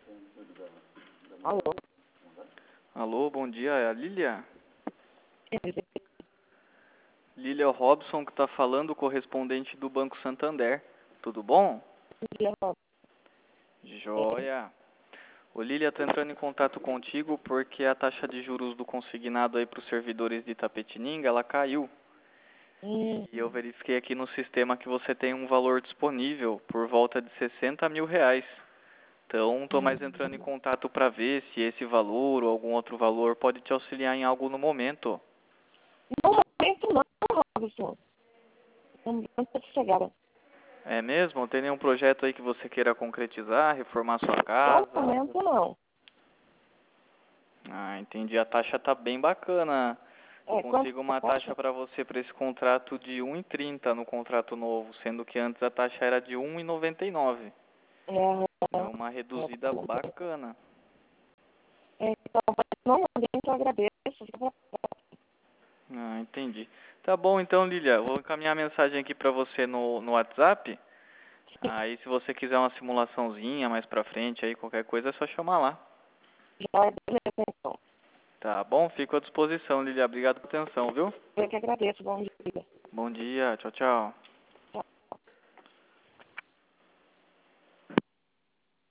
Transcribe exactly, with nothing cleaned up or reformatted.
Alô? Alô, bom dia, é a Lília? É, Lília é o Robson que está falando, correspondente do Banco Santander. Tudo bom? Joia. O Lília está entrando em contato contigo porque a taxa de juros do consignado aí para os servidores de Itapetininga, ela caiu. hum, E eu verifiquei aqui no sistema que você tem um valor disponível por volta de sessenta mil reais. Então, estou mais entrando em contato para ver se esse valor ou algum outro valor pode te auxiliar em algo no momento. no momento não, Robson. No momento eu sossegada. É mesmo? Não tem nenhum projeto aí que você queira concretizar, reformar sua No casa? momento não. Ah, entendi. A taxa tá bem bacana. Eu É, quanto consigo você uma taxa acha? para você para esse contrato de um e trinta no contrato novo, sendo que antes a taxa era de um e noventa e nove. É, É uma reduzida bacana. é, então, normalmente eu agradeço. Ah, entendi. Tá bom então, Lilia. Eu vou encaminhar a mensagem aqui para você no, no WhatsApp. Aí, se você quiser uma simulaçãozinha mais pra frente, aí qualquer coisa é só chamar lá. Já beleza, então. Tá bom? Fico à disposição, Lilia. Obrigado pela atenção, viu? Eu que agradeço. Bom dia. Bom dia. Tchau, tchau.